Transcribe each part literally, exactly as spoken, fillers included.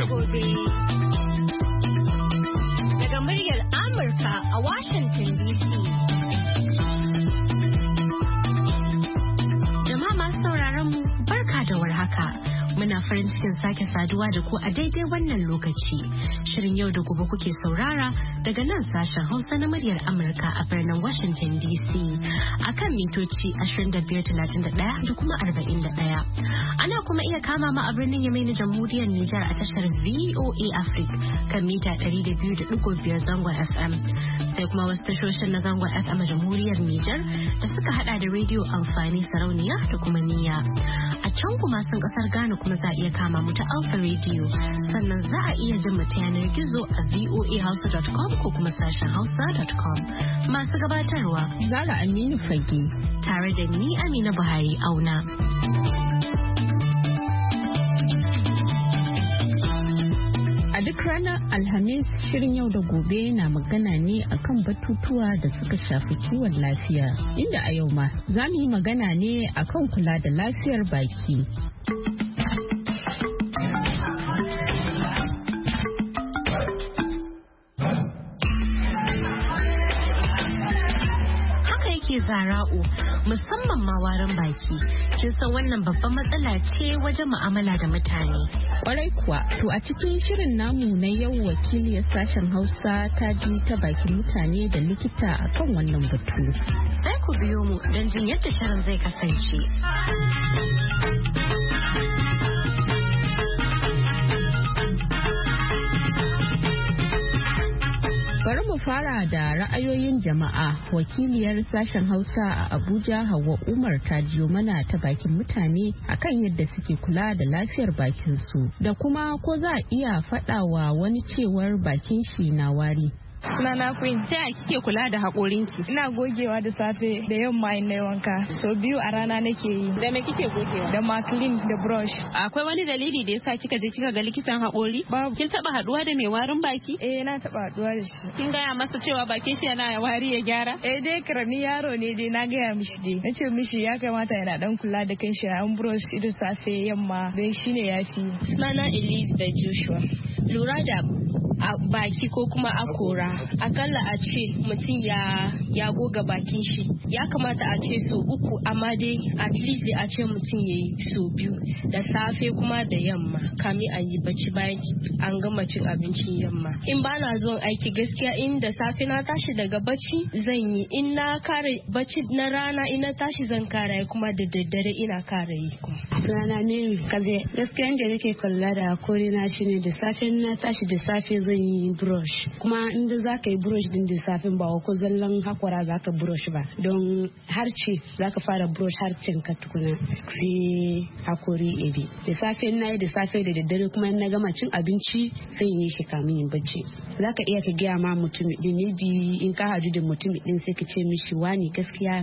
gobe. Daga muryar Amurka a Washington D C. Jama'a masu sauraron mu barka da warhaka. Muna farin cikin sake saduwa da ku a daidai wannan lokaci. Shirin yau da gobe kuke saurara daga nan sashen Hausa na muryar Amurka a birnin Washington D C a kan mitoci ashirin da biyar talatin da ɗaya da kuma arba'in da ɗaya. Ana kuma iya kama ma a birnin Yamai na Jamhuriyar Nijar a tashar V O A Africa kan mita ɗari da biyu da ɗigo biyar zangon F M. Sai kuma wasu tashoshin na zangon F M a Jamhuriyar Nijar da suka hada da rediyo amfani sarauniya da kuma niyya. A can kuma sun kasar Ghana kuma za a iya kama mu ta Alpha Radio. Sannan za a iya jin mu ta yanar gizo a voa hausa dot com ko kuma sashen hausa dot com. Masu gabatarwa Zara Aminu Fage tare da ni Amina Buhari Auna. A duk ranar Alhamis shirin yau da gobe na magana ne akan batutuwa da suka shafi kiwon lafiya. Inda a yau ma za mu yi magana ne akan kula da lafiyar baki. Zara'u musamman ma warin baki kin san wannan babban matsala ce wajen mu'amala da mutane. Kwarai kuwa to a cikin shirin namu na yau wakiliyar sashen Hausa ta ji ta bakin mutane da likita akan wannan batu. Sai ku biyo mu don jin yadda shirin zai kasance. Bari mu fara da ra'ayoyin jama'a. Wakiliyar sashen Hausa a Abuja Hauwa Umar ta jiyo mana ta bakin mutane akan yadda suke kula da lafiyar bakin su da kuma ko za a iya faɗawa wani cewar bakin shi na wari. Sunana Queen. Ta yaya kike kula da haƙorinki? Ina gogewa da safe da yamma in nayi wanka. So biyu a rana nake yi. Da me kike gogewa? Da Maclean da brush. Akwai wani dalili da yasa kika je kika ga likitan haƙori? Babu. Kin taba haduwa da mai warin baki? Eh na taba haduwa da shi. Kin gaya masa cewa bakin shi yana wari ya gyara? Eh dai karami yaro ne dai na gaya mishi dai. Nace mishi ya kamata yana dan kula da kanshi an brush da safe yamma dai shine yafi. Sunana Elise da Joshua. Lura da a baki ko kuma akora akalla a ce mutum ya ya goga bakin shi ya kamata a ce so uku amma dai at least a ce mutum ya yi so biyu da safe kuma da yamma kami a yi bacci bayan an gama cin abincin yamma. In ba na zuwa aiki gaskiya in da safe na tashi daga bacci zan yi, in na kare bacci na rana in na tashi zan kara kuma da daddare ina kara yi kuma. Sunana ne kaze gaskiya inda nake kula da hakori na shine da safe na tashi da safe zan yi brush kuma inda zaka yi brush din da safin ba ko zallan hakora zaka brush ba don harce zaka fara brush harcin ka tukuna sai hakori ebe da safe na yi da safe da daddare kuma in na gama cin abinci sai yi shi kamin yin bacci. Zaka iya ka gaya ma mutum din ne bi in ka hadu da mutum din sai ka ce mishi wani gaskiya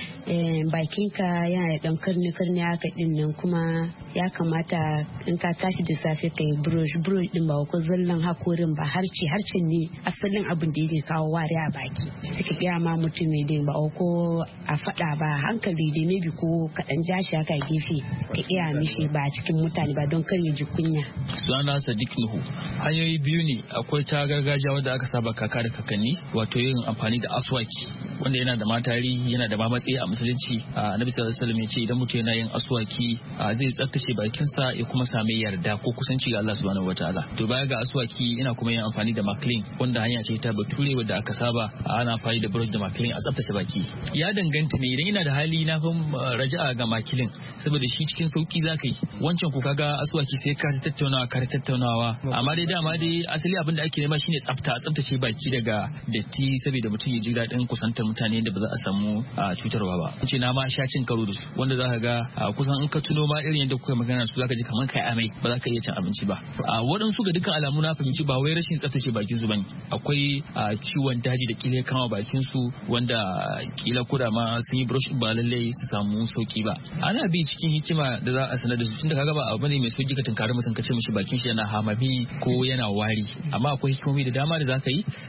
bakinka yana da dan karni karni haka din nan kuma ya kamata in ka tashi da safe ka yi brush brush din ba ko zallan hakorin ba harce harcen ne asalin abin da yake kawo wari a baki suka gaya ma mutum ne din ba ko a faɗa ba hankali da ne bi ko kaɗan jashi haka gefe ka iya mishi ba cikin mutane ba don kar ya ji kunya. Sunana Sadiq Nuhu. Hanyoyi biyu ne, akwai ta gargajiya wanda aka saba kaka da kakanni wato yin amfani da aswaki wanda yana da matari yana da mamatsi a musulunci. Annabi sallallahu alaihi wasallam ya ce idan mutum yana yin aswaki zai tsaftace bakinsa ya kuma sami yarda ko kusanci ga Allah subhanahu wataala. To baya ga aswaki ina kuma yin amfani da Maclean wanda hanya ce ta bature wadda aka saba ana amfani da brush da Maclean a tsaftace baki. Ya danganta ne idan ina da hali na fi raja'a ga Maclean saboda shi cikin sauki zaka yi. Wancan ko kaga aswaki sai ka tattaunawa ka tattaunawa amma dai dama dai asali abin da ake nema shine tsafta tsaftace baki daga datti saboda mutum ya ji daɗin kusantar mutane da ba za a samu cutarwa ba. Ce na ma sha cin karo da su wanda zaka ga kusan in ka tuno ma irin yadda kuka magana su zaka ji kamar kai amai ba za ka iya cin abinci ba. Waɗansu ga dukkan alamu na fahimci ba wai rashin tsaftace bakin su bane, akwai ciwon daji da kila kama bakin su wanda kila kuda ma sun yi brush ba lallai su samu sauki ba. Ana bi cikin hikima da za a sanar da su tunda kaga ba abu ne mai sauki ka tunkari mutum ka ce mishi bakin shi yana hamami ko yana wari, amma akwai hikimomi da dama da za ka yi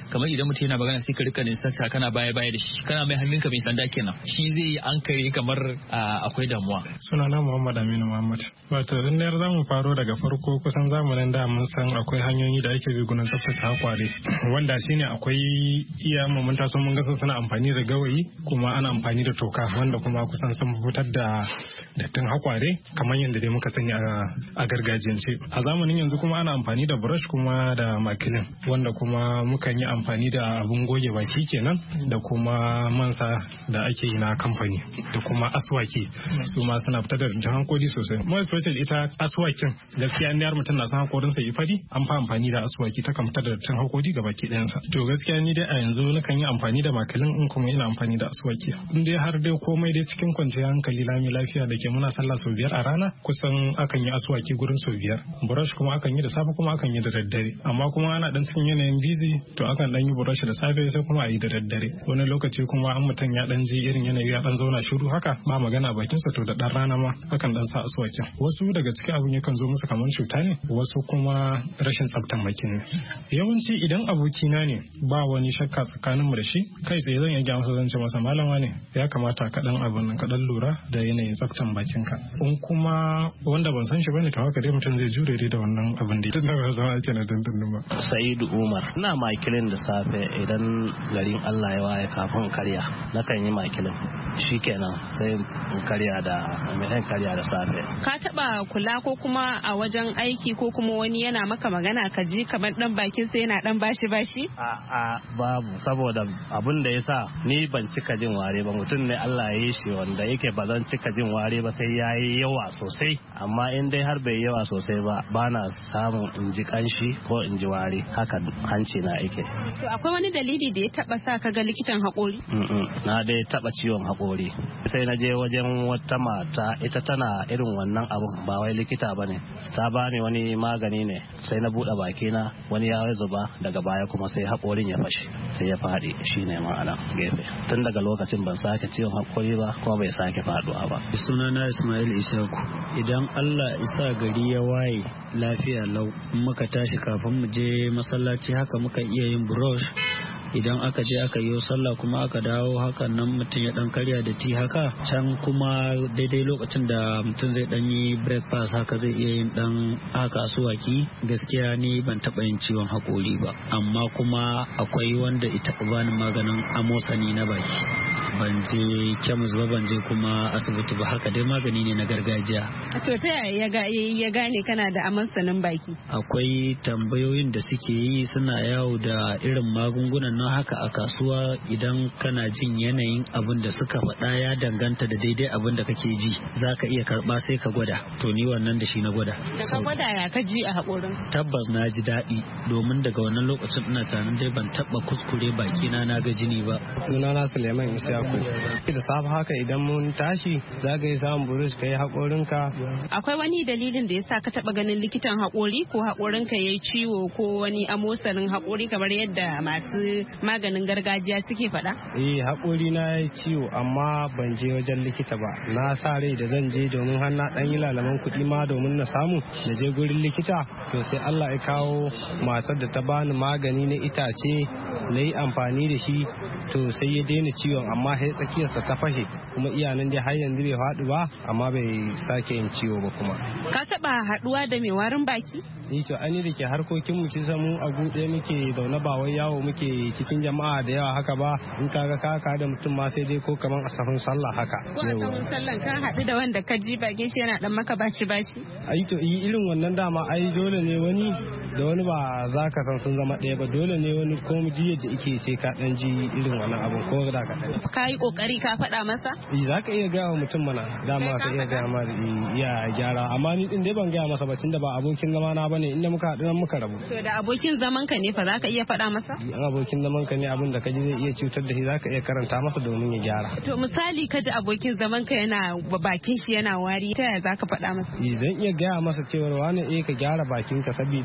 kamar idan mutum yana magana sai ka rika nisanta kana baya baya da shi kana mai hannunka mai sanda kenan shi zai yi an kare kamar akwai damuwa. Sunana Muhammad Aminu Muhammad. Wato in da za mu faro daga farko kusan zamanin da mun san akwai hanyoyi da ake bi gurin tsaftace hakware wanda shine akwai iya mun taso mun ga suna amfani da gawayi kuma ana amfani da toka wanda kuma kusan sun fitar da dattin hakware kamar yadda dai muka sani a gargajiyance. A zamanin yanzu kuma ana amfani da brush kuma da makilin wanda kuma mukan yi amfani da abun goge baki kenan da kuma mansa da ake yi na kamfani da kuma aswaki su ma suna fitar da dattin hankali sosai. More especially ita aswakin gaskiya in mutum na san hakorin sa yi fari an fa amfani da aswaki ta kan fitar da dattin hakori ga baki ɗayansa. To gaskiya ni dai a yanzu nakan yi amfani da makilin in kuma ina amfani da aswaki. In dai har dai komai dai cikin kwanciyar hankali lami lafiya da ke muna sallah sau biyar a rana kusan akan yi aswaki gurin sau biyar. Brush kuma akan yi da safe kuma akan yi da daddare. Amma kuma ana dan cikin yanayin busy to akan dan yi brush da safe sai kuma a yi da daddare. Wani lokaci kuma an mutum ya dan ji irin yanayi ya dan zauna shiru haka ba magana bakin sa to da dan rana ma akan dan sa aswakin. Wasu daga cikin abun yakan zo musu kamar cuta ne wasu kuma rashin tsaftan baki ne. Yawanci idan abokina ne ba wani shakka tsakaninmu da shi kai tsaye zan iya gaya masa zan ce masa malama ne ya kamata ka dan abun nan ka dan lura da yanayin tsaftan bakinka. In kuma wanda ban san shi bane to haka dai mutum zai jure dai da wannan abin da tunda ba zama ake na dindindin ba. Sa'idu Umar ina makilin da safe idan garin Allah ya waye kafin karya nakan yi makilin shikenan sai in karya da mai karya da safe. Ka taba kula ko kuma a wajen aiki ko kuma wani yana maka magana ka ji kamar dan bakin sai yana dan bashi bashi? A a babu saboda abin da yasa ni ban cika jin ware ba mutum ne Allah ya yi shi wanda yake ba zan cika jin ware ba sai yayi yawa sosai amma in dai har bai yawa sosai ba bana samun in ji kanshi ko in ji ware haka hanci na yake. To akwai wani dalili da ya taba sa ka ga likitan haƙori? Na dai taba ciwon haƙori sai na je wajen wata mata ita tana irin wannan abun ba wai likita bane ta bani wani magani ne sai na bude baki na wani ya zuba daga baya kuma sai haƙorin ya fashe sai ya faɗi shine ma'ana gefe tun daga lokacin ban sake ciwon haƙori ba kuma bai sake faduwa ba. Sunana Ismail Ishaku. Idan Allah isa gari ya waye lafiya lau muka tashi kafin mu je masallaci haka muka iya yin brush idan aka je aka yi sallah kuma aka dawo hakan nan mutum ya dan karya da ti haka can kuma daidai lokacin da mutum zai dan yi breakfast haka zai iya yin dan haka asuwaki gaskiya ni ban taba yin ciwon hakori ba amma kuma akwai wanda ita bani maganin amosani na baki ban je kemis ba ban je kuma asibiti ba haka dai magani ne na gargajiya. To ta yaya ya gane kana da amosanin baki? Akwai tambayoyin da suke yi suna yawo da irin magungunan nan haka a kasuwa idan kana jin yanayin abin da suka faɗa ya danganta da daidai abin da kake ji za ka iya karɓa sai ka gwada to ni wannan da shi na gwada. Da ka gwada ya ka ji a haƙorin? Tabbas na ji daɗi domin daga wannan lokacin ina tunanin dai ban taɓa kuskure bakina na ga jini ba. Sunana Suleiman Ishaku. Da safe haka idan mun tashi za ka yi samun burus ka yi haƙorinka. Akwai wani dalilin da ya sa ka taɓa ganin likitan haƙori ko haƙorinka ya yi ciwo ko wani amosanin haƙori kamar yadda masu maganin gargajiya suke faɗa? Eh haƙori na ya yi ciwo amma ban je wajen likita ba. Na sa rai da zan je domin har na ɗan yi lalaman kuɗi ma domin na samu na je gurin likita to sai Allah ya kawo matar da ta bani magani na itace na yi amfani da shi to sai ya daina ciwon amma sai tsakiyarsa ta fashe kuma iyanan dai har yanzu bai faɗi ba amma bai sake yin ciwo ba kuma. Ka taɓa haɗuwa da mai warin baki? Ni to ani da ke harkokin mu kisa mu a guɗe muke zaune ba wai yawo muke cikin jama'a da yawa haka ba in kaga ka ka da mutum ma sai dai ko kaman a sahun sallah haka. Ko a sahun sallah ka haɗu da wanda ka ji bakin shi yana dan maka bashi bashi? Ai to irin wannan dama ai dole ne wani da wani ba za ka san sun zama ɗaya ba dole ne wani ko mu ji yadda ike sai ka dan ji irin wannan abun ko da ka dan. Ka yi kokari ka faɗa masa? Eh za ka iya gaya wa mutum mana dama ka iya gaya ma iya gyara amma ni din dai ban gaya masa ba tunda ba abokin zama na bane inda muka haɗu nan muka rabu. To da abokin zaman ka ne fa za ka iya faɗa masa? In abokin zaman ka ne abin da ka ji zai iya cutar da shi za ka iya karanta masa domin ya gyara. To misali ka ji abokin zaman ka yana bakin shi yana wari ta yaya za ka faɗa masa? Eh zan iya gaya masa cewa wani eh ka gyara bakin ka saboda iya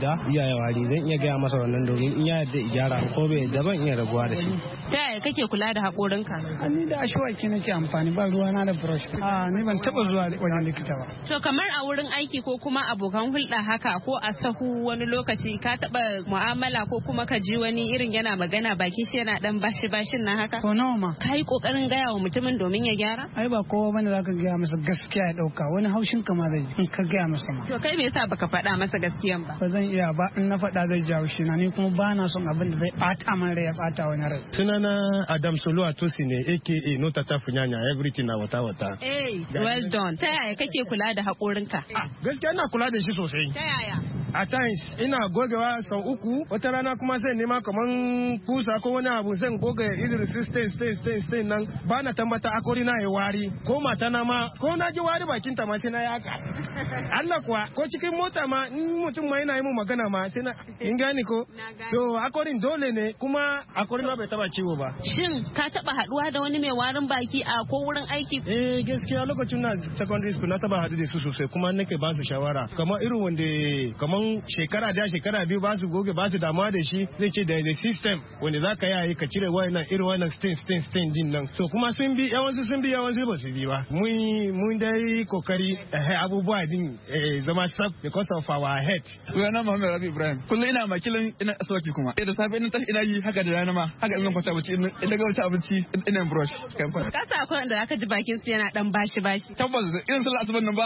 kiyaye wari zan iya gaya masa wannan domin in ya yarda gyara ko bai yarda ban iya rabuwa da shi. Ta yaya kake kula da haƙorinka? Ni da ashwaki nake amfani ba ruwa na da brush. A ni ban taba zuwa wajen likita ba. To kamar a wurin aiki ko kuma abokan hulɗa haka ko a sahu wani lokaci ka taba mu'amala ko kuma ka ji wani irin yana magana baki shi yana dan bashi bashin nan haka? Ko nawa ma. Ka yi kokarin gaya wa mutumin domin ya gyara? Ai ba kowa bane zaka gaya masa gaskiya ya dauka wani haushin ka ma zai in ka gaya masa ma. To kai me yasa baka faɗa masa gaskiyan ba? Ba zan iya ba in na faɗa zai jawo shi na ni kuma ba na son abin da zai ɓata man rai ya ɓata wani rai. Sunana Adam Solo Atosi ne aka no tata funyanya everything na wata wata. Eh well done. Ta yaya kake kula da haƙorinka? Gaskiya ina kula da shi sosai. Ta yaya? A times ina gogewa sau uku wata rana kuma sai nema kaman kusa ko wani abu zan goge irin stain stain stain stain nan ba na tambata akori na ya wari ko mata na ma ko na ji wari bakin ta ma sai na yaka. Allah kuwa ko cikin mota ma in mutum ma yana yi mu magana ma sai na in gani ko so akorin dole ne kuma akorin ma bai taba ciwo ba. Shin ka taba haduwa da wani mai warin baki a ko wurin aiki? Eh gaskiya lokacin na secondary school na taba hadu da su sosai kuma nake ba su shawara kamar irin wanda kamar shekara da shekara biyu ba su goge ba su damuwa da shi zai ce da the system wanda za ka yi ka cire wannan irin wannan stain stain stain din nan so kuma sun bi yawansu sun bi yawansu ba su bi ba mun mun dai kokari abubuwa din zama sab because of our head. Sunana Muhammad Rabi Ibrahim kullum ina makilin ina aswaki kuma da safe ina tashi ina yi haka da rana ma haka in zan kwanta abinci ina ga wata abinci ina brush kan fa. Ka sa akwai wanda zaka ji bakin su yana dan bashi bashi. Tabbas irin sallar asuban nan ba.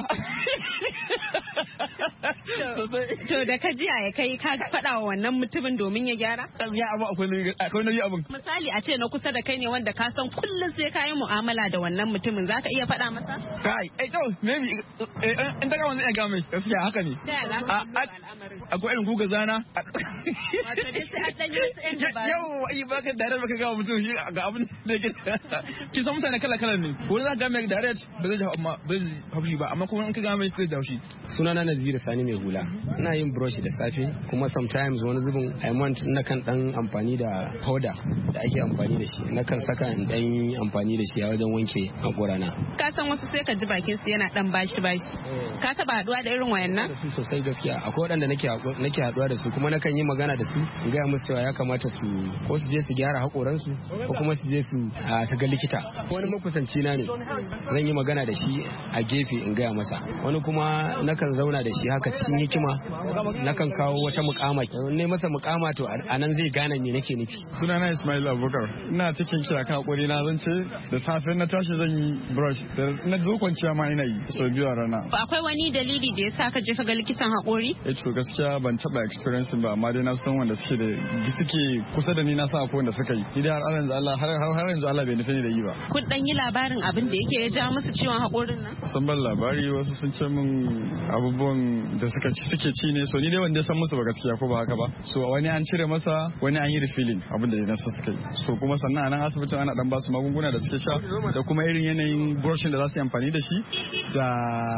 To da ka jiya ya kai ka faɗa wa wannan mutumin domin ya gyara? Ya abu akwai akwai nauyi abin. Misali a ce na kusa da kai ne wanda ka san kullum sai ka yi mu'amala da wannan mutumin zaka iya faɗa masa? Kai eh to maybe in ta ga wannan ya ga mai gaskiya haka ne. Akwai irin guga zana. Wato dai sai a dan yi su yan dabaru. Yau ai baka da baka ga mutum shi ga abin da yake. Ki san mutane kala kala ne. Wani za ka ga mai direct ba zai amma ba zai haushi ba amma kuma in ka ga mai zai haushi. Sunana Naziru Sani mai hula. Ina yin brush da safe kuma sometimes wani zubin I want na kan dan amfani da powder da ake amfani da shi na kan saka in dan amfani da shi a wajen wanke hakorana. Ka san wasu sai ka ji bakin su yana dan bashi bashi. Ka taba haduwa da irin wayannan? Sosai gaskiya akwai waɗanda nake nake haduwa da su kuma na kan yi magana da su in ga musu cewa ya kamata su ko su je su gyara hakoran su ko kuma su je su su ga likita. Wani makusanci na ne zan yi magana da shi a gefe in gaya masa wani kuma na kan zauna da shi haka cikin hikima na kan kawo wata mukama ne masa mukama to a nan zai gane me nake nufi. Sunana Ismail Abubakar ina cikin kira kan hakuri na zan ce da safe na tashi zan yi brush da na zo kwanciya ma ina yi so biyu a rana. Akwai wani dalili da yasa ka je ka ga likitan hakori? Eh to gaskiya ban taba experience ba amma dai na san wanda suke da suke kusa da ni na san akwai wanda suka yi. Ni dai har yanzu Allah har har yanzu Allah bai nufi ni da yi ba. Kun dan yi labarin abin da yake ya ja musu ciwon hakorin nan? Sun ban labari wasu sun ce min abubuwan da suka suke ci ne so ni dai wanda san musu ba gaskiya ko ba haka ba so wani an cire masa wani an yi refilling abin da na suka yi so kuma sannan a nan asibitin ana dan basu magunguna da suke sha da kuma irin yanayin brushing da za su yi amfani da shi da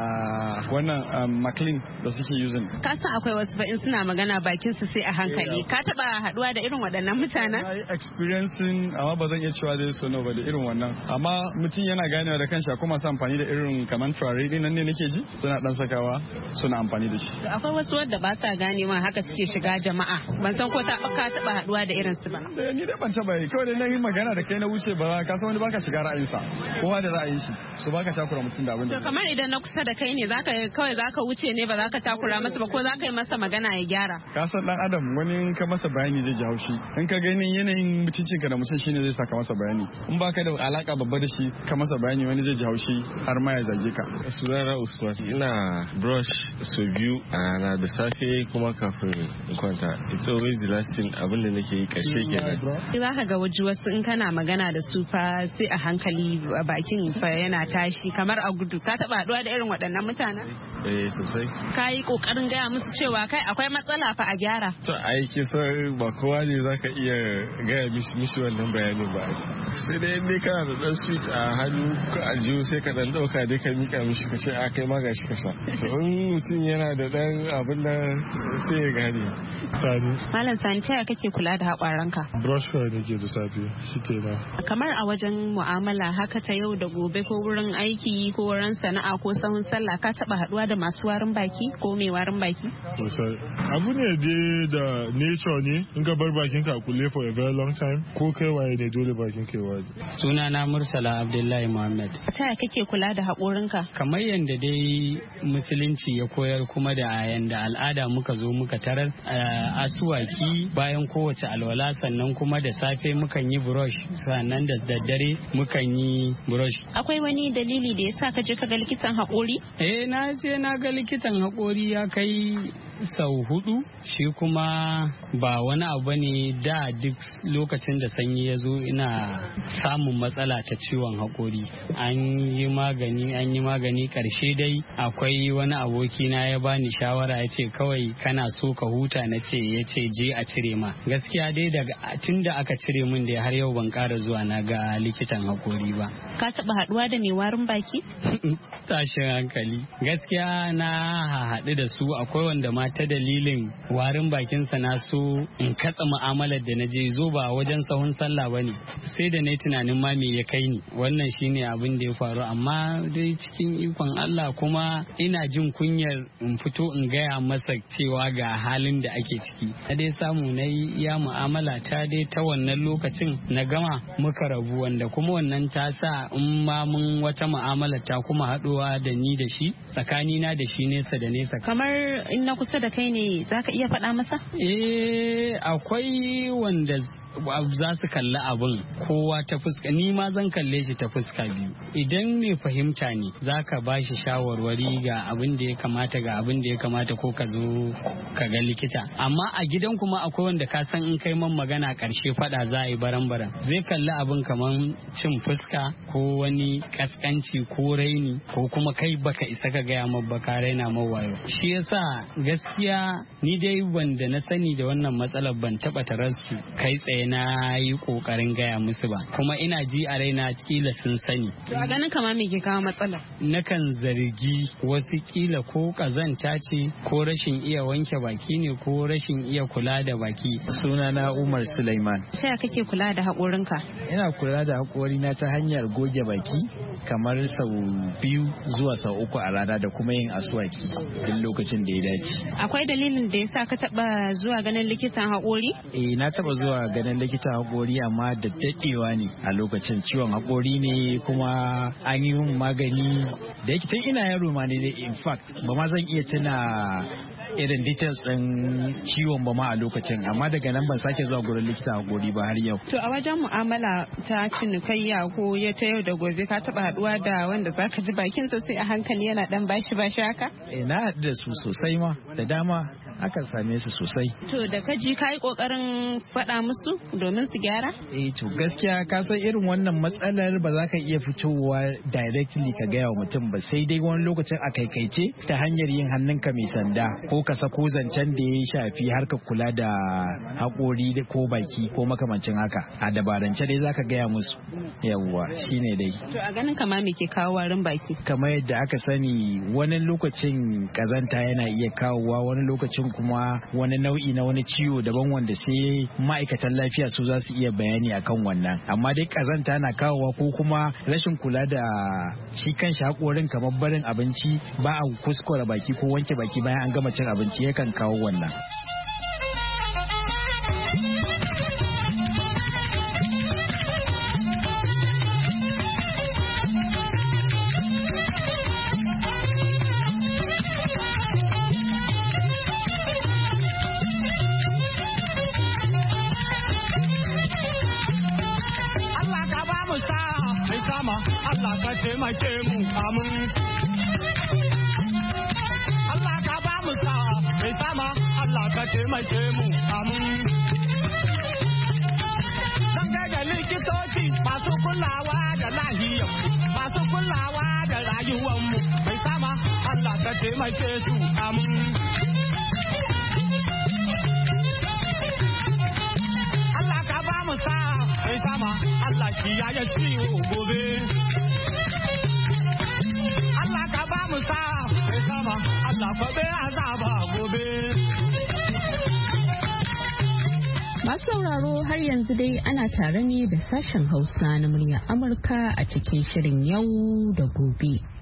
wannan maclean da suke using. Ka san akwai wasu ba in suna magana bakin su sai a hankali ka taba haduwa da irin waɗannan mutanen? Na yi experiencing amma ba zan iya cewa dai so nawa ba da irin wannan amma mutum yana ganewa da kanshi kuma su amfani da irin kaman turare din nan ne nake ji suna dan sakawa suna amfani da shi. Akwai wasu wanda ba sa gane ma haka suke shiga jama'a ban san ko ta ka taba haduwa da irin su ba. Eh ni dai ban taba yi kawai dai na yi magana da kai na wuce ba ka san wani baka shiga ra'ayinsa kowa da ra'ayin shi so baka takura mutum da abin da. To kamar idan na kusa da kai ne zaka kawai zaka wuce ne ba zaka takura masa ba ko zaka yi masa magana ya gyara. Ka san dan adam wani in ka masa bayani zai ji haushi in ka ga yanayin mutuncin ka da mutum shine zai saka masa bayani in baka da alaka babba da shi ka masa bayani wani zai ji haushi har ma ya zage ka. Sunana Usman ina brush so biyu a rana da safe kuma kafin in kwanta it's always the last thing abin da nake yi karshe kenan. Za ka ga waje wasu in kana magana da su fa sai a hankali bakin fa yana tashi kamar a gudu ka taba haduwa da irin waɗannan mutanen? Eh sosai. Ka yi kokarin gaya musu cewa kai akwai matsala fa a gyara. To ai kisan ba kowa ne zaka iya gaya mishi mishi wannan bayanin ba. Sai dai ne kana da dan switch a hannu ko aljihu sai ka dan dauka dai ka mika mishi ka ce a kai ma gashi ka sha. To in mutum yana da dan abin da sai ya gane. Sani. Malam Sani ta kake kula da haƙwaranka? Brush kawai nake da safe shi ke na. Kamar a wajen mu'amala haka ta yau da gobe ko wurin aiki ko wurin sana'a ko sahun sallah ka taba haduwa da masu warin baki ko mai warin baki? Sosai. abu ne dai da nature ne in ka bar bakin ka kulle for a very long time ko kai waye ne dole bakin kai waje. Suna na Murtala Abdullahi Muhammad. Ta yaya kake kula da haƙorinka? Kamar yadda dai musulunci ya koyar kuma da yanda al'ada muka zo muka tarar asuwaki bayan kowace alwala sannan kuma da safe mukan yi brush sannan da daddare mukan yi brush. Akwai wani dalili da yasa ka je ka ga likitan haƙori? Eh na je na ga likitan haƙori ya kai sau hudu shi kuma ba wani abu ne da duk lokacin da sanyi ya zo ina samun matsala ta ciwon haƙori an yi magani an yi magani karshe dai akwai wani aboki na ya bani shawara ya ce kawai kana so ka huta na ce ya ce je a cire ma gaskiya dai daga tun da aka cire min da har yau ban ƙara zuwa na ga likitan haƙori ba. Ka taɓa haɗuwa da mai warin baki? Tashin hankali gaskiya na haɗu da su akwai wanda ma ta dalilin warin bakinsa na so in katsa mu'amalar da na je zo ba wajen sahun sallah ba ne sai da na tunanin ma me ya kai ni wannan shine abin da ya faru amma dai cikin ikon Allah kuma ina jin kunyar in fito in gaya masa cewa ga halin da ake ciki na dai samu na yi iya mu'amala ta dai ta wannan lokacin na gama muka rabu wanda kuma wannan ta sa in ma mun wata mu'amala ta kuma haɗuwa da ni da shi tsakanina da shi nesa da nesa kamar in na kusa da kai ne zaka iya faɗa masa? Eh akwai wanda za su kalli abin kowa ta fuska ni ma zan kalle shi ta fuska biyu idan mai fahimta ne za ka ba shi shawarwari ga abin da ya kamata ga abin da ya kamata ko ka zo ka ga likita amma a gidan kuma akwai wanda ka san in kai man magana karshe fada za a yi baran-baran zai kalli abin kamar cin fuska ko wani kaskanci ko raini ko kuma kai baka isa ka gaya ma baka raina mawayo shi yasa gaskiya ni dai wanda na sani da wannan matsalar ban taba tarar su kai tsaye na yi kokarin gaya musu ba kuma ina ji a raina kila sun sani. To a ganin kama me ke kawo matsala? Nakan zargi wasu kila ko kazanta ce ko rashin iya wanke baki ne ko rashin iya kula da baki. Sunana Umar Sulaiman. Sai kake kula da haƙorinka? Ina kula da haƙorina ta hanyar goge baki kamar sau biyu zuwa sau uku a rana da kuma yin aswaki duk lokacin da ya dace. Akwai dalilin da yasa ka taba zuwa ganin likitan haƙori? Eh na taba zuwa ganin likita haƙori amma da daɗewa ne a lokacin ciwon haƙori ne kuma an yi min magani da yake tun ina yaro ma ne in fact ba ma zan iya tuna irin details ɗin ciwon ba ma a lokacin amma daga nan ban sake zuwa gurin likita haƙori ba har yau. To a wajen mu'amala ta cinikayya ko ya ta yau da gobe ka taɓa haɗuwa da wanda zaka ji bakin sai a hankali yana ɗan bashi bashi haka? Eh na haɗu da su sosai ma da dama akan same su sosai. To da ka ji ka yi ƙoƙarin faɗa musu domin su gyara? Eh to gaskiya ka san irin wannan matsalar ba za ka iya fitowa directly ka gaya wa mutum ba sai dai wani lokacin a kaikaice ta hanyar yin hannunka mai sanda ko ka sako zancen da ya shafi harkar kula da haƙori ko baki ko makamancin haka a dabarance dai za ka gaya musu yawwa shine dai. To a ganin kama me ke kawo warin baki? Kamar yadda aka sani wani lokacin kazanta yana iya kawowa wani lokacin kuma wani nau'i na wani ciwo daban wanda sai ma'aikatan lafiya su za su iya bayani akan wannan amma dai kazanta na kawowa ko kuma rashin kula da shi kanshi haƙorin kamar barin abinci ba a kuskura baki ko wanke baki bayan an gama cin abinci yakan kawo wannan. taimake mu amin. Allah ka ba mu sa'a mai sama Allah ka taimake mu amin. Zan da likitoci masu kulawa da lahiyar masu kulawa da rayuwar mu mai sama Allah ka taimake su amin. Allah ka ba mu sa'a mai sama Allah kiyaye ciwo gobe. Masu sauraro har yanzu dai ana tare ne da sashen Hausa na muryar Amurka a cikin shirin yau da gobe.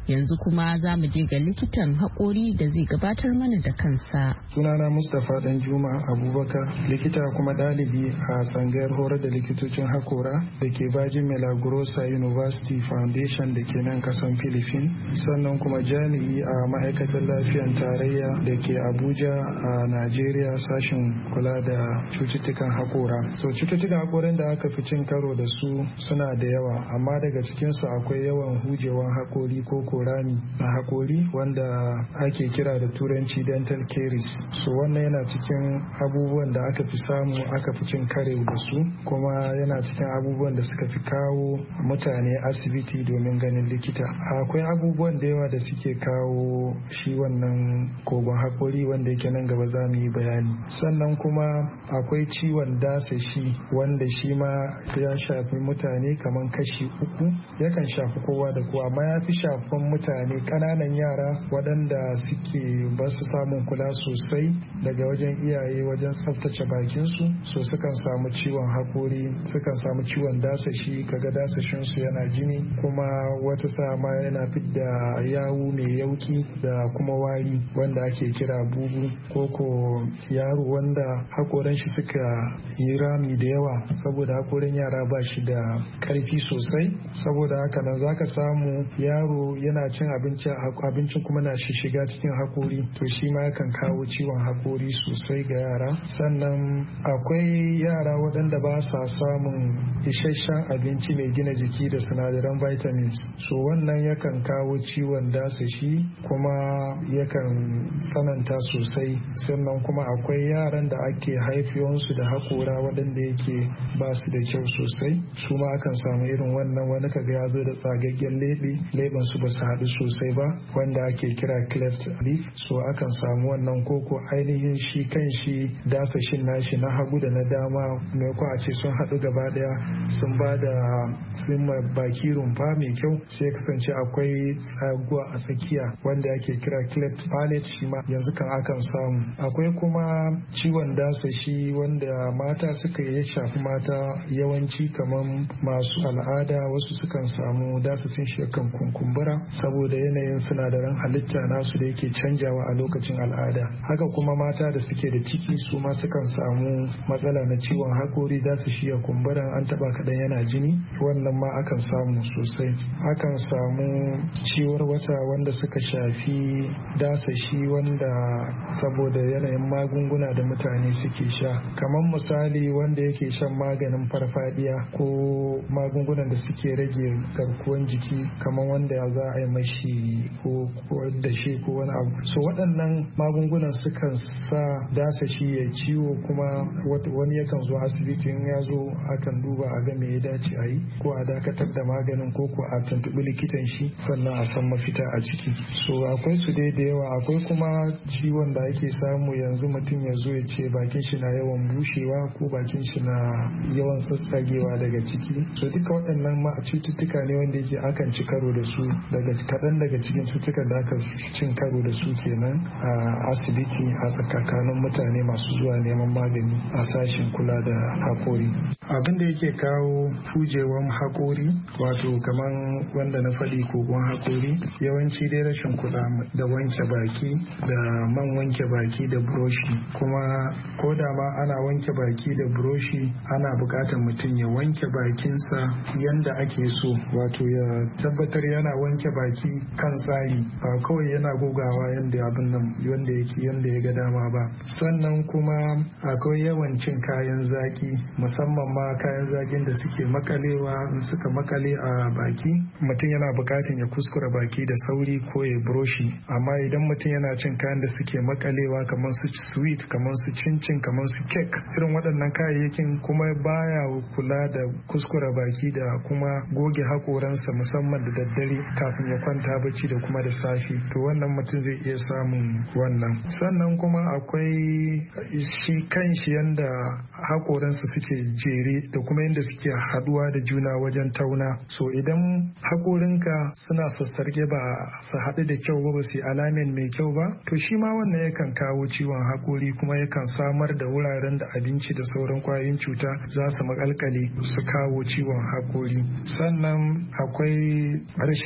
Yanzu kuma za mu je ga likitan haƙori da zai gabatar mana da kansa. Sunana Mustapha Danjuma Abubakar, likita kuma ɗalibi a tsangayar horar da likitocin haƙora da ke Bajin Milagrosa University Foundation da ke nan kasan Philippines, sannan kuma jami'i a ma'aikatar lafiyar tarayya da ke Abuja a Najeriya sashen kula da cututtukan haƙora. So cututtukan haƙorin da aka fi cin karo da su suna da yawa, amma daga cikinsu akwai yawan hujewan haƙori ko korami a haƙori wanda ake kira da turanci dental caries. So wannan yana cikin abubuwan da aka fi samu aka fi cin karo da su, kuma yana cikin abubuwan da suka fi kawo mutane asibiti domin ganin likita. Akwai abubuwan da yawa da suke kawo shi wannan kogon haƙori wanda yake nan gaba za mu yi bayani. Sannan kuma akwai ciwon dasashi wanda shi ma ya shafi mutane kamar kashi uku, yakan shafi kowa da kowa, amma ya fi shafan mutane ƙananan yara waɗanda suke ba su samun kula sosai daga wajen iyaye wajen tsaftace bakinsu, so sukan samu ciwon haƙori, sukan samu ciwon dasashi, kaga dasashinsu yana jini, kuma wata sama yana fidda yawu mai yauki da kuma wari wanda ake kira bugu, koko yaro wanda haƙoran shi suka yi rami da yawa saboda haƙorin yara ba shi da ƙarfi sosai, saboda haka nan zaka samu yaro yana cin abinci abincin kuma na shi shiga cikin haƙori, to shi ma yakan kawo ciwon haƙori sosai ga yara. Sannan akwai yara waɗanda ba sa samun isasshen abinci mai gina jiki da sinadaran vitamins, so wannan yakan kawo ciwon dasashi kuma yakan tsananta sosai. Sannan kuma akwai yaran da ake haifiyansu da haƙora waɗanda yake ba su da kyau sosai, su ma akan samu irin wannan, wani kaga ya zo da tsagaggen leɓe, leɓen su ba su haɗu sosai ba wanda ake kira cleft lip, so akan samu wannan, koko ainihin shi kan shi dasashin nashi na hagu da na dama mai ko a ce sun haɗu gaba ɗaya sun ba da sun baki rumfa mai kyau, sai kasance akwai tsaguwa a tsakiya wanda ake kira cleft palate, shi ma yanzu kan akan samu. Akwai kuma ciwon dasashi wanda mata suka yi shafi mata yawanci kamar masu al'ada, wasu sukan samu dasashin shi kan kunkumbura saboda yanayin sinadaran halitta nasu da yake canjawa a lokacin al'ada. Haka kuma mata da suke da ciki su ma sukan samu matsala na ciwon haƙori, dasashi ya kumbura, an taba kaɗan yana jini, wannan ma akan samu sosai. Akan samu ciwar wata wanda suka shafi dasashi wanda saboda yanayin magunguna da mutane suke sha, kamar misali wanda yake shan maganin farfadiya ko magungunan da suke rage garkuwan jiki, kamar wanda za a yi mashi ko da shi ko wani abu, so waɗannan magungunan sukan sa dasashi ya ciwo, kuma wani yakan zo asibiti, in ya zo akan duba a ga me ya dace a yi, ko a dakatar da maganin ko ko a tuntuɓi likitan shi sannan a san mafita a ciki. So akwai su dai da yawa. Akwai kuma ciwon da ake samu yanzu mutum ya zo ya ce bakin shi na yawan bushewa ko bakin shi na yawan tsatsagewa daga ciki, so duka waɗannan ma cututtuka ne wanda yake akan ci karo da su, daga kaɗan daga cikin cututtukan da aka cin karo da su kenan a asibiti a tsakanin mutane masu zuwa neman magani a sashen kula da haƙori. Abin da yake kawo fujewan haƙori wato kamar wanda na faɗi kogon haƙori, yawanci dai rashin kula da wanke baki da man wanke baki da buroshi, kuma ko da ma ana wanke baki da buroshi ana buƙatar mutum ya wanke bakinsa yanda ake so, wato ya tabbatar yana wanke baki kan tsari, ba kawai yana gogawa yanda abin nan yanda yake yanda ya ga dama ba. Sannan kuma akwai yawan cin kayan zaki, musamman ma kayan zakin da suke makalewa, in suka makale a baki mutum yana buƙatar ya kuskura baki da sauri ko ya buroshi, amma idan mutum yana cin kayan da suke makalewa kamar su sweet, kamar su cincin, kamar su cake, irin waɗannan kayayyakin, kuma baya kula da kuskura baki da kuma goge haƙoransa musamman da daddare kafin ya kwanta bacci da kuma da safe, to wannan mutum zai iya samun wannan. Sannan kuma akwai shi kan shi yanda haƙoransa suke jere da kuma yanda suke haduwa da juna wajen tauna, so idan haƙorinka suna sassarge ba su haɗu da kyau ba, ba su yi alamin mai kyau ba, to shi ma wannan yakan kawo ciwon haƙori, kuma yakan samar da wuraren da abinci da sauran kwayoyin cuta za su makalkale su kawo ciwon haƙori. Sannan akwai rashin abinci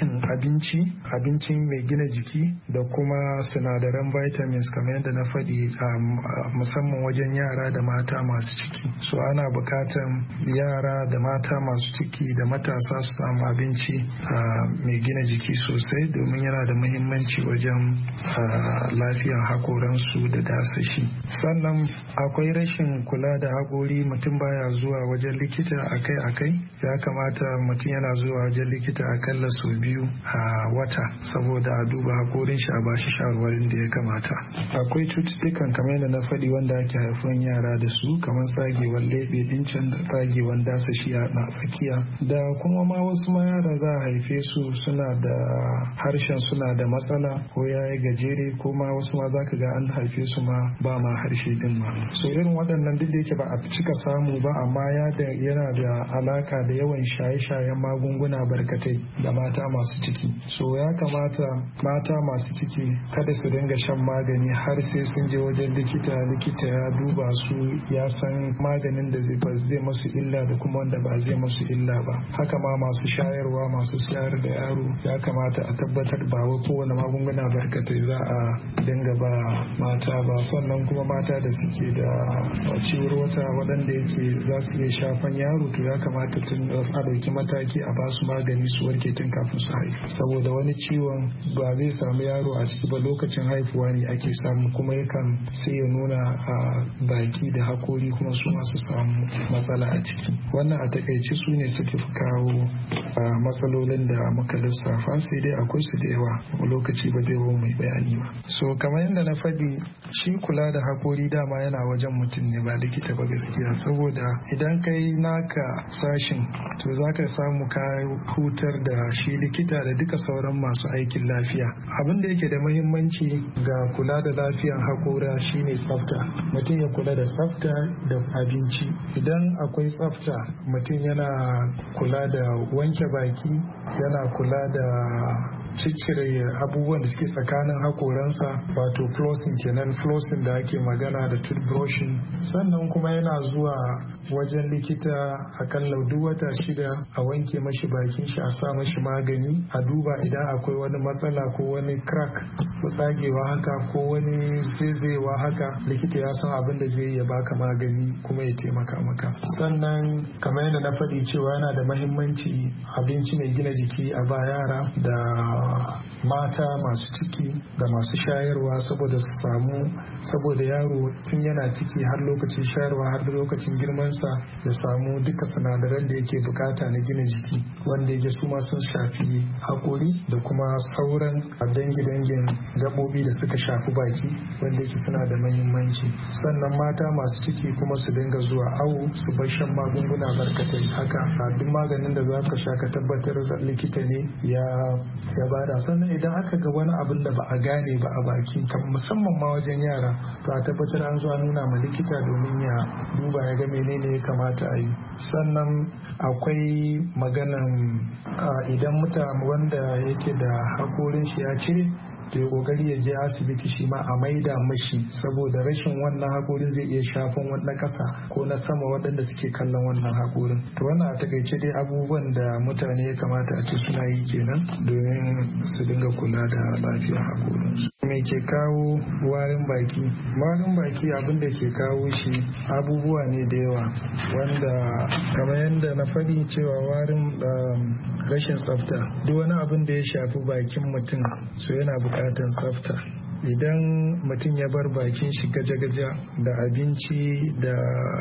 abinci abinci mai gina jiki da kuma sinadaran vitamins kamar yadda na faɗi musamman wajen yara da mata masu ciki. So ana bukatan yara da mata masu ciki da matasa su samu abinci mai gina jiki sosai domin yana da muhimmanci wajen lafiyar hakoransu da dasashi. Sannan akwai rashin kula da haƙori, mutum baya zuwa wajen likita akai-akai. Ya kamata mutum yana zuwa wajen likita akalla sau biyu a wata saboda a duba haƙorin shi a bashi shawarwarin da ya kamata. Akwai cututtukan kamar yadda na faɗi wanda ake haifan yara da su kamar tsagewar leɓe dincin da tsagewar dasashi a tsakiya da kuma ma wasu ma yara za a haife su suna da harshen suna da matsala ko ya yi gajere ko ma wasu ma za ka ga an haife su ma ba ma harshe din ma. So irin waɗannan duk da yake ba a cika samu ba amma yana da alaka da yawan shaye-shayen magunguna barkatai da mata masu ciki. So ya kamata mata masu ciki kada su dinga shan magani har sai sun je wajen likita likita ya duba su ya san maganin da zai masu illa da kuma wanda ba zai masu illa ba. Haka ma masu shayarwa masu shayar da yaro ya kamata a tabbatar ba wa kowane magunguna barkatai za a dinga ba mata ba. Sannan kuma mata da suke da ciwon wata waɗanda yake za su iya shafan yaro to ya kamata tun a ɗauki mataki a ba su magani su warke tun kafin su haifu saboda wani ciwon ba zai samu yaro a ciki ba lokacin haifuwa ne ake samu kuma yakan sai ya nuna a baki da hakori kuma su masu samu matsala a ciki. Wannan a takaice su ne suke fi kawo matsalolin da muka lissafa sai dai akwai su da yawa lokaci ba zai mai bayani ba. So kamar yadda na faɗi shi kula da hakori dama yana wajen mutum ne ba likita ba gaskiya saboda idan ka yi naka sashin to za ka samu ka hutar da shi likita da duka sauran masu aikin lafiya. Abin da yake da muhimmanci ga kula da lafiyan hakora shine tsafta. Mutum ya kula da tsafta da abinci. Idan akwai tsafta mutum yana kula da wanke baki, yana kula da ciccire abubuwan da suke tsakanin hakoransa wato flossing kenan flossing da ake magana da toothbrushing. Sannan kuma yana zuwa wajen likita akalla duk wata shida a wanke mashi bakin shi a sa mashi magani a duba idan akwai wani matsala ko wani crack ko tsagewa haka ko wani zaizayewa haka likita ya san abin da zai ya baka magani kuma ya taimaka maka. Sannan kamar yadda na faɗi cewa yana da mahimmanci abinci mai gina jiki a ba yara da mata masu ciki da masu shayarwa saboda su samu saboda yaro tun yana ciki har lokacin shayarwa har lokacin girmansa ya samu duka sinadaran da yake bukata na gina jiki wanda yake su ma sun shafi hakori da kuma sauran dangi-dangin gabobi da suka shafi baki wanda yake suna da mahimmanci. Sannan mata masu ciki kuma su dinga zuwa awo su bar shan magunguna barkatai haka duk maganin da za ka sha ka tabbatar da likita ne ya ya bada. Sannan idan aka ga wani abin da ba a gane ba a baki kan musamman ma wajen yara to a tabbatar an zuwa nuna ma likita domin ya duba ya ga menene ya kamata a yi. Sannan akwai maganan idan mutane wanda yake da hakorin shi ya cire to ya kokari ya je asibiti shi ma a maida mashi saboda rashin wannan hakorin zai iya shafan wannan kasa ko na sama waɗanda suke kallon wannan hakorin. To wannan a takaice dai abubuwan da mutane ya kamata a ce suna yi kenan domin su dinga kula da lafiyar hakorin. Me ke kawo warin baki? Warin baki abin da ke kawo shi abubuwa ne da yawa wanda kamar yadda na faɗi cewa warin rashin tsafta duk wani abin da ya shafi bakin mutum so yana bukatar tsafta. Idan mutum ya bar bakin shi gaja-gaja da abinci da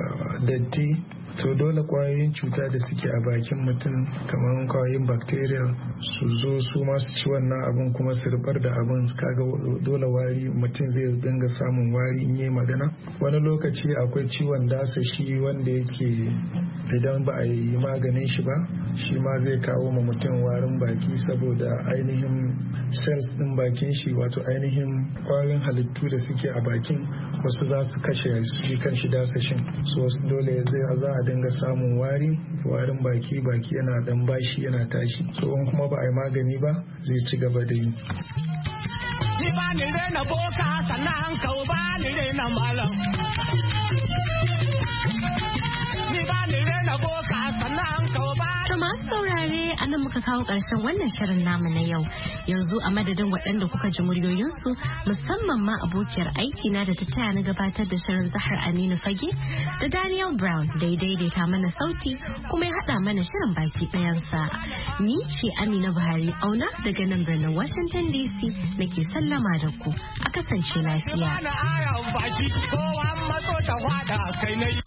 datti to dole kwayoyin cuta da suke a bakin mutum kamar kwayoyin bacteria su zo su masu ci wannan abin kuma su rubar da abin kaga dole wari mutum zai dinga samun wari in yi magana. Wani lokaci akwai ciwon dasa shi wanda yake idan ba a yi maganin shi ba shi ma zai kawo ma mutum warin baki saboda ainihin cells din bakin shi wato ainihin kwayoyin halittu da suke a bakin wasu za su kashe shi kan shi dasashin so dole zai za a dinga samun wari warin baki baki yana dan bashi yana tashi so in kuma ba a yi magani ba zai ci gaba da yi. Ni ba ni rena boka sannan ka ba ni rena malam. Ni ba ni rena boka sannan ka ba. To masu saurare a nan muka kawo ƙarshen wannan shirin namu na yau. Yanzu a madadin waɗanda kuka ji muryoyinsu musamman ma abokiyar aiki na da ta taya na gabatar da shirin Zahar Aminu Fage da Daniel Brown da ya daidaita mana sauti kuma ya haɗa mana shirin baki ɗayansa. Ni ce Amina Buhari Auna daga nan birnin Washington D C nake sallama da ku. A kasance lafiya.